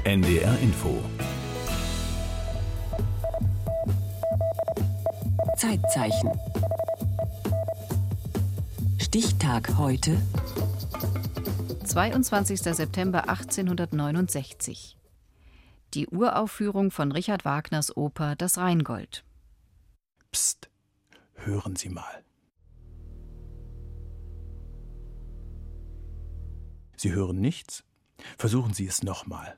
NDR Info. Zeitzeichen. Stichtag heute. 22. September 1869. Die Uraufführung von Richard Wagners Oper Das Rheingold. Psst, hören Sie mal. Sie hören nichts? Versuchen Sie es nochmal.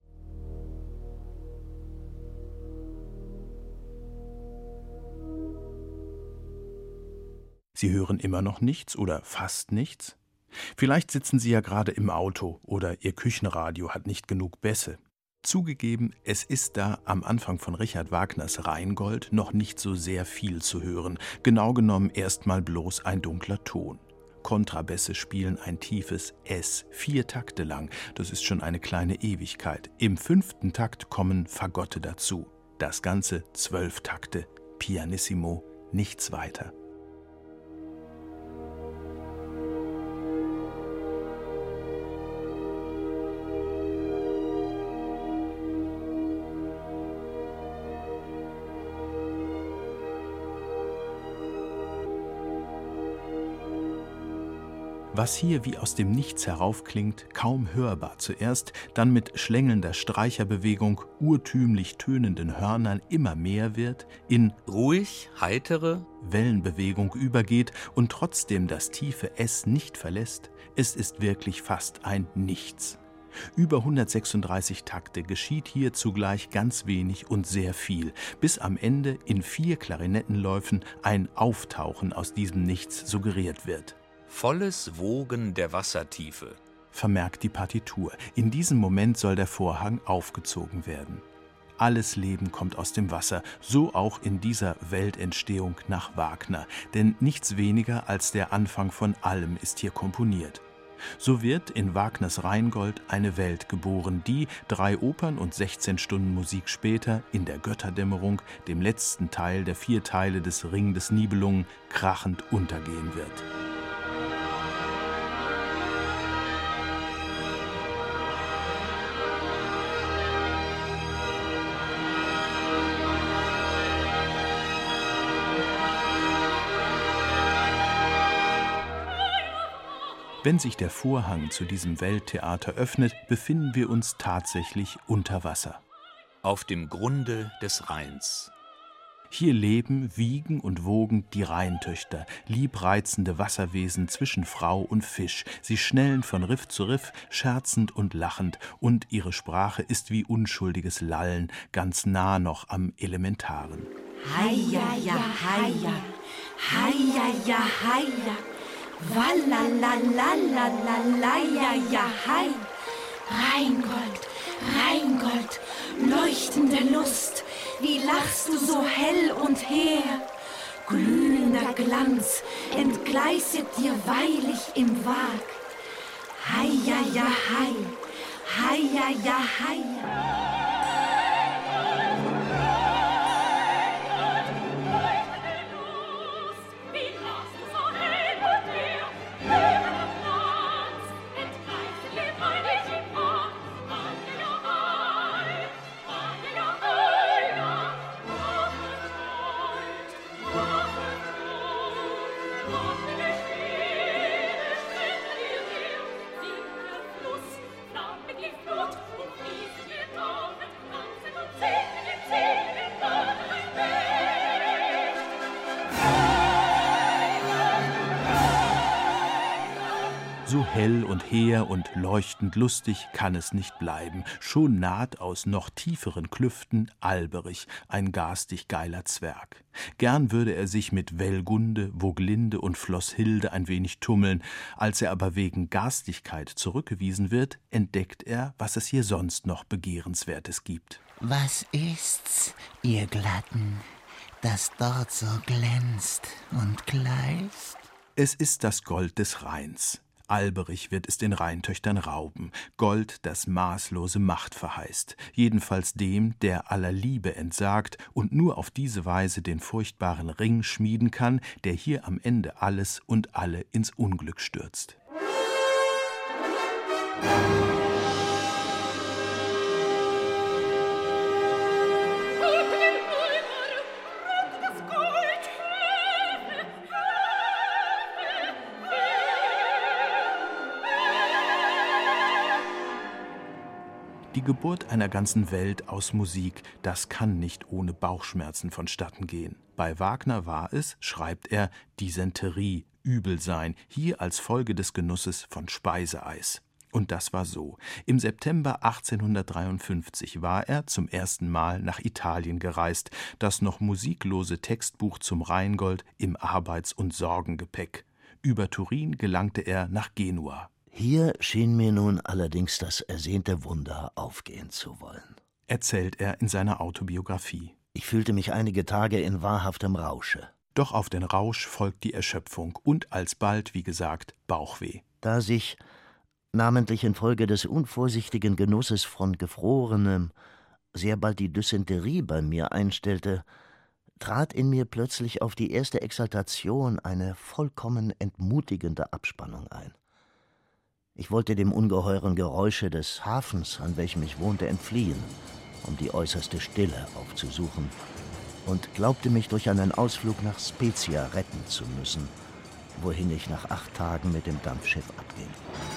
Sie hören immer noch nichts oder fast nichts? Vielleicht sitzen Sie ja gerade im Auto oder Ihr Küchenradio hat nicht genug Bässe. Zugegeben, es ist da am Anfang von Richard Wagners Rheingold noch nicht so sehr viel zu hören. Genau genommen erstmal bloß ein dunkler Ton. Kontrabässe spielen ein tiefes S, 4 Takte lang. Das ist schon eine kleine Ewigkeit. Im 5. Takt kommen Fagotte dazu. Das Ganze 12 Takte. Pianissimo, nichts weiter. Was hier wie aus dem Nichts heraufklingt, kaum hörbar zuerst, dann mit schlängelnder Streicherbewegung, urtümlich tönenden Hörnern immer mehr wird, in Ruhig, heitere Wellenbewegung übergeht und trotzdem das tiefe S nicht verlässt, es ist wirklich fast ein Nichts. Über 136 Takte geschieht hier zugleich ganz wenig und sehr viel, bis am Ende in 4 Klarinettenläufen ein Auftauchen aus diesem Nichts suggeriert wird. volles Wogen der Wassertiefe. Vermerkt die Partitur. In diesem Moment soll der Vorhang aufgezogen werden. Alles Leben kommt aus dem Wasser, so auch in dieser Weltentstehung nach Wagner. Denn nichts weniger als der Anfang von allem ist hier komponiert. So wird in Wagners Rheingold eine Welt geboren, die 3 Opern und 16 Stunden Musik später in der Götterdämmerung, dem letzten Teil der 4 Teile des Ring des Nibelungen, krachend untergehen wird. Wenn sich der Vorhang zu diesem Welttheater öffnet, befinden wir uns tatsächlich unter Wasser. Auf dem Grunde des Rheins. Hier leben, wiegen und wogen die Rheintöchter, liebreizende Wasserwesen zwischen Frau und Fisch. Sie schnellen von Riff zu Riff, scherzend und lachend, und ihre Sprache ist wie unschuldiges Lallen, ganz nah noch am Elementaren. Heia, ja, heia, heia, ja, heia. Wallalalalalalalaya, ja, hei. Rheingold, Rheingold, leuchtende Lust, wie lachst du so hell und hehr? Glühender Glanz entgleißet dir weilig im Wag. Heia, ja, hei, heia, ja, heia. So hell und hehr und leuchtend lustig kann es nicht bleiben. Schon naht aus noch tieferen Klüften Alberich, ein garstig geiler Zwerg. Gern würde er sich mit Wellgunde, Woglinde und Flosshilde ein wenig tummeln. Als er aber wegen Garstigkeit zurückgewiesen wird, entdeckt er, was es hier sonst noch Begehrenswertes gibt. Was ist's, ihr Glatten, das dort so glänzt und gleißt? Es ist das Gold des Rheins. Alberich wird es den Rheintöchtern rauben, Gold, das maßlose Macht verheißt, jedenfalls dem, der aller Liebe entsagt und nur auf diese Weise den furchtbaren Ring schmieden kann, der hier am Ende alles und alle ins Unglück stürzt. Die Geburt einer ganzen Welt aus Musik, das kann nicht ohne Bauchschmerzen vonstatten gehen. Bei Wagner war es, schreibt er, Dysenterie, Übelsein, hier als Folge des Genusses von Speiseeis. Und das war so. Im September 1853 war er zum ersten Mal nach Italien gereist, das noch musiklose Textbuch zum Rheingold im Arbeits- und Sorgengepäck. Über Turin gelangte er nach Genua. Hier schien mir nun allerdings das ersehnte Wunder aufgehen zu wollen, Erzählt er in seiner Autobiografie. Ich fühlte mich einige Tage in wahrhaftem Rausche. Doch auf den Rausch folgt die Erschöpfung und alsbald, wie gesagt, Bauchweh. Da sich, namentlich infolge des unvorsichtigen Genusses von Gefrorenem, sehr bald die Dysenterie bei mir einstellte, trat in mir plötzlich auf die erste Exaltation eine vollkommen entmutigende Abspannung ein. Ich wollte dem ungeheuren Geräusche des Hafens, an welchem ich wohnte, entfliehen, um die äußerste Stille aufzusuchen, und glaubte mich durch einen Ausflug nach Spezia retten zu müssen, wohin ich nach 8 Tagen mit dem Dampfschiff abging.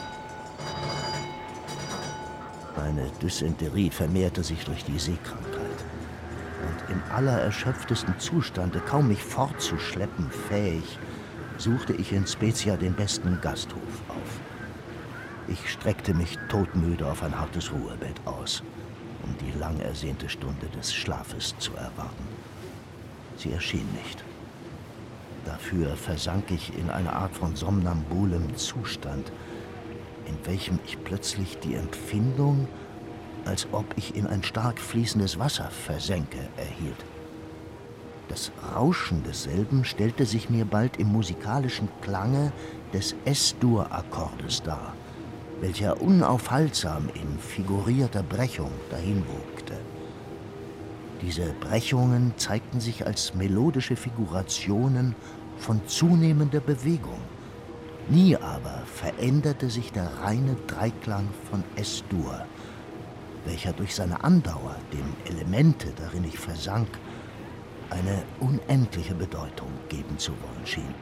Meine Dysenterie vermehrte sich durch die Seekrankheit, und im allererschöpftesten Zustande, kaum mich fortzuschleppen fähig, suchte ich in Spezia den besten Gasthof auf. Ich streckte mich todmüde auf ein hartes Ruhebett aus, um die lang ersehnte Stunde des Schlafes zu erwarten. Sie erschien nicht. Dafür versank ich in eine Art von somnambulem Zustand, in welchem ich plötzlich die Empfindung, als ob ich in ein stark fließendes Wasser versänke, erhielt. Das Rauschen desselben stellte sich mir bald im musikalischen Klange des Es-Dur-Akkordes dar, welcher unaufhaltsam in figurierter Brechung dahinwogte. Diese Brechungen zeigten sich als melodische Figurationen von zunehmender Bewegung. Nie aber veränderte sich der reine Dreiklang von Es-Dur, welcher durch seine Andauer dem Elemente, darin ich versank, eine unendliche Bedeutung geben zu wollen schien.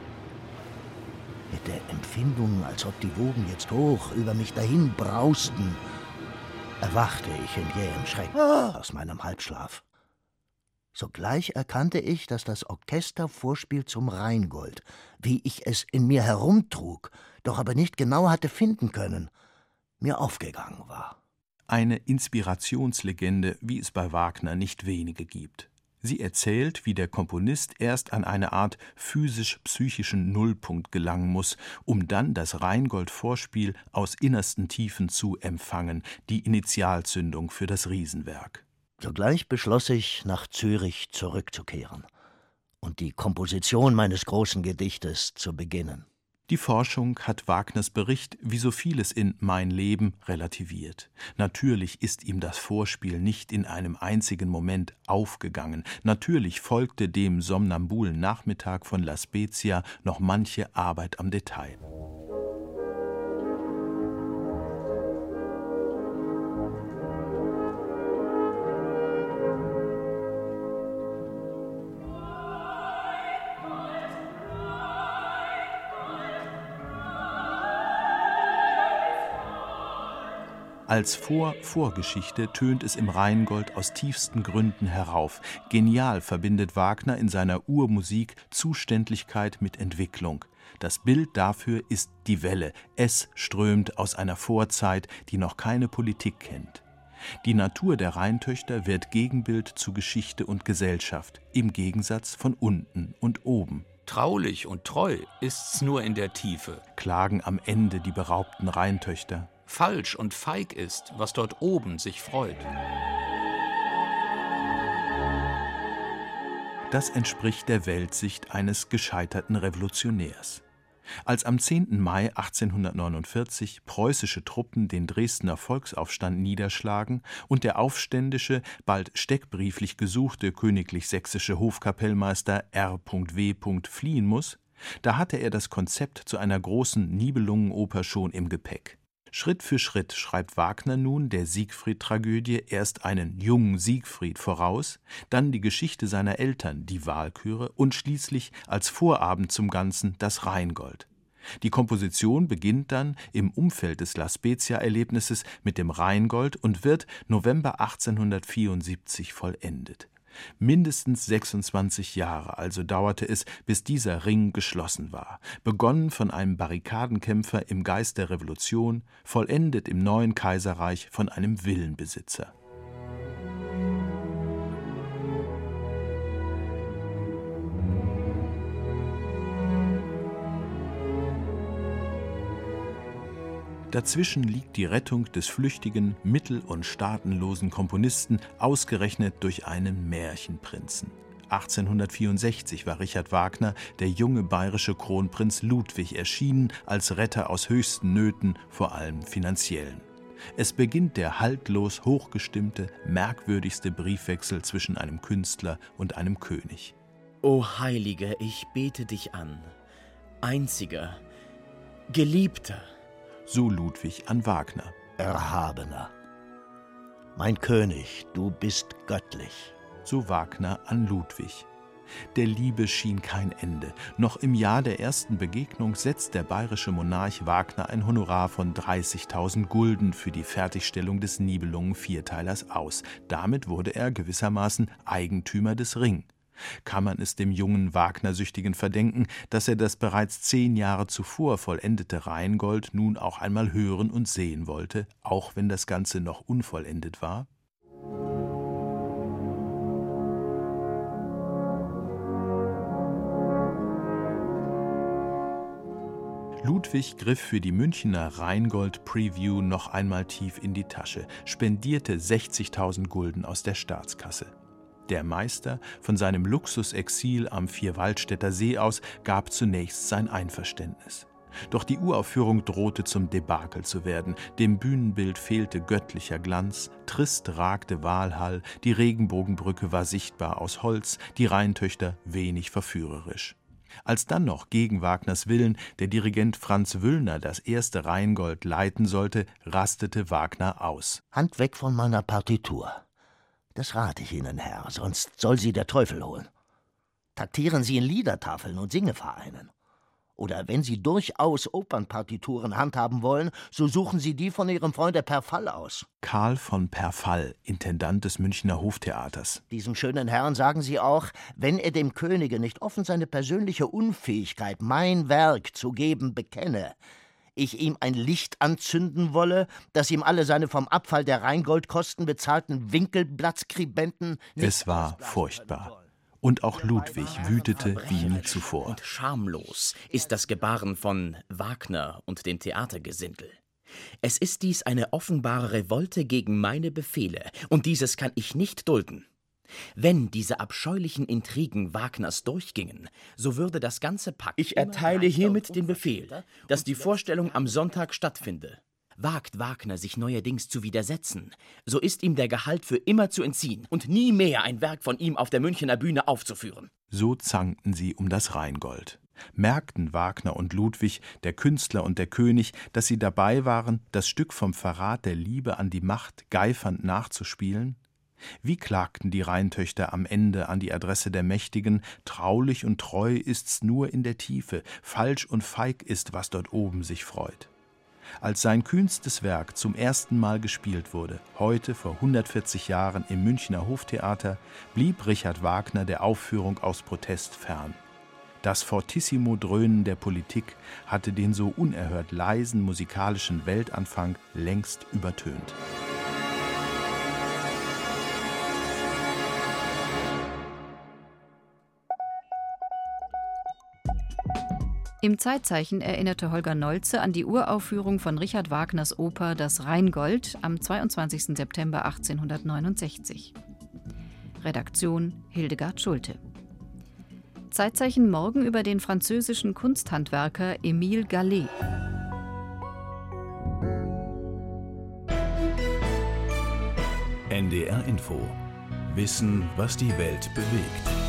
Mit der Empfindung, als ob die Wogen jetzt hoch über mich dahin brausten, erwachte ich in jähem Schreck aus meinem Halbschlaf. Sogleich erkannte ich, dass das Orchestervorspiel zum Rheingold, wie ich es in mir herumtrug, doch aber nicht genau hatte finden können, mir aufgegangen war. Eine Inspirationslegende, wie es bei Wagner nicht wenige gibt. Sie erzählt, wie der Komponist erst an eine Art physisch-psychischen Nullpunkt gelangen muss, um dann das Rheingold-Vorspiel aus innersten Tiefen zu empfangen, die Initialzündung für das Riesenwerk. Sogleich beschloss ich, nach Zürich zurückzukehren und die Komposition meines großen Gedichtes zu beginnen. Die Forschung hat Wagners Bericht, wie so vieles in Mein Leben, relativiert. Natürlich ist ihm das Vorspiel nicht in einem einzigen Moment aufgegangen. Natürlich folgte dem somnambulen Nachmittag von La Spezia noch manche Arbeit am Detail. Als Vorgeschichte tönt es im Rheingold aus tiefsten Gründen herauf. Genial verbindet Wagner in seiner Urmusik Zuständlichkeit mit Entwicklung. Das Bild dafür ist die Welle. Es strömt aus einer Vorzeit, die noch keine Politik kennt. Die Natur der Rheintöchter wird Gegenbild zu Geschichte und Gesellschaft, im Gegensatz von unten und oben. Traulich und treu ist's nur in der Tiefe, klagen am Ende die beraubten Rheintöchter. Falsch und feig ist, was dort oben sich freut. Das entspricht der Weltsicht eines gescheiterten Revolutionärs. Als am 10. Mai 1849 preußische Truppen den Dresdner Volksaufstand niederschlagen und der aufständische, bald steckbrieflich gesuchte königlich-sächsische Hofkapellmeister R.W. fliehen muss, da hatte er das Konzept zu einer großen Nibelungenoper schon im Gepäck. Schritt für Schritt schreibt Wagner nun der Siegfried-Tragödie erst einen jungen Siegfried voraus, dann die Geschichte seiner Eltern, die Walküre, und schließlich als Vorabend zum Ganzen das Rheingold. Die Komposition beginnt dann im Umfeld des La Spezia-Erlebnisses mit dem Rheingold und wird November 1874 vollendet. Mindestens 26 Jahre also dauerte es, bis dieser Ring geschlossen war. Begonnen von einem Barrikadenkämpfer im Geist der Revolution, vollendet im neuen Kaiserreich von einem Villenbesitzer. Dazwischen liegt die Rettung des flüchtigen, mittel- und staatenlosen Komponisten, ausgerechnet durch einen Märchenprinzen. 1864 war Richard Wagner, der junge bayerische Kronprinz Ludwig, erschienen als Retter aus höchsten Nöten, vor allem finanziellen. Es beginnt der haltlos hochgestimmte, merkwürdigste Briefwechsel zwischen einem Künstler und einem König. O Heiliger, ich bete dich an, einziger, Geliebter. So Ludwig an Wagner. Erhabener, mein König, du bist göttlich. So Wagner an Ludwig. Der Liebe schien kein Ende. Noch im Jahr der ersten Begegnung setzt der bayerische Monarch Wagner ein Honorar von 30.000 Gulden für die Fertigstellung des Nibelungen-Vierteilers aus. Damit wurde er gewissermaßen Eigentümer des Ring. Kann man es dem jungen Wagner-Süchtigen verdenken, dass er das bereits 10 Jahre zuvor vollendete Rheingold nun auch einmal hören und sehen wollte, auch wenn das Ganze noch unvollendet war? Ludwig griff für die Münchner Rheingold-Preview noch einmal tief in die Tasche, spendierte 60.000 Gulden aus der Staatskasse. Der Meister, von seinem Luxusexil am Vierwaldstätter See aus, gab zunächst sein Einverständnis. Doch die Uraufführung drohte zum Debakel zu werden. Dem Bühnenbild fehlte göttlicher Glanz, trist ragte Walhall, die Regenbogenbrücke war sichtbar aus Holz, die Rheintöchter wenig verführerisch. Als dann noch gegen Wagners Willen der Dirigent Franz Wüllner das erste Rheingold leiten sollte, rastete Wagner aus. Hand weg von meiner Partitur. Das rate ich Ihnen, Herr, sonst soll sie der Teufel holen. Taktieren Sie in Liedertafeln und Singevereinen. Oder wenn Sie durchaus Opernpartituren handhaben wollen, so suchen Sie die von Ihrem Freunde Perfall aus. Karl von Perfall, Intendant des Münchner Hoftheaters. Diesem schönen Herrn sagen Sie auch, wenn er dem Könige nicht offen seine persönliche Unfähigkeit, mein Werk zu geben, bekenne, ich ihm ein Licht anzünden wolle, das ihm alle seine vom Abfall der Rheingoldkosten bezahlten Winkelblattskribenten nicht. Es war furchtbar. Und auch Ludwig wütete wie nie zuvor. Und schamlos ist das Gebaren von Wagner und dem Theatergesindel. Es ist dies eine offenbare Revolte gegen meine Befehle, und dieses kann ich nicht dulden. Wenn diese abscheulichen Intrigen Wagners durchgingen, so würde das ganze Pack... Ich erteile hiermit den Befehl, dass die Vorstellung am Sonntag stattfinde. Wagt Wagner sich neuerdings zu widersetzen, so ist ihm der Gehalt für immer zu entziehen und nie mehr ein Werk von ihm auf der Münchener Bühne aufzuführen. So zankten sie um das Rheingold. Merkten Wagner und Ludwig, der Künstler und der König, dass sie dabei waren, das Stück vom Verrat der Liebe an die Macht geifernd nachzuspielen? Wie klagten die Rheintöchter am Ende an die Adresse der Mächtigen: Traulich und treu ist's nur in der Tiefe, falsch und feig ist, was dort oben sich freut. Als sein kühnstes Werk zum ersten Mal gespielt wurde, heute vor 140 Jahren im Münchner Hoftheater, blieb Richard Wagner der Aufführung aus Protest fern. Das Fortissimo-Dröhnen der Politik hatte den so unerhört leisen musikalischen Weltanfang längst übertönt. Im Zeitzeichen erinnerte Holger Nolze an die Uraufführung von Richard Wagners Oper Das Rheingold am 22. September 1869. Redaktion Hildegard Schulte. Zeitzeichen morgen über den französischen Kunsthandwerker Émile Gallet. NDR Info. Wissen, was die Welt bewegt.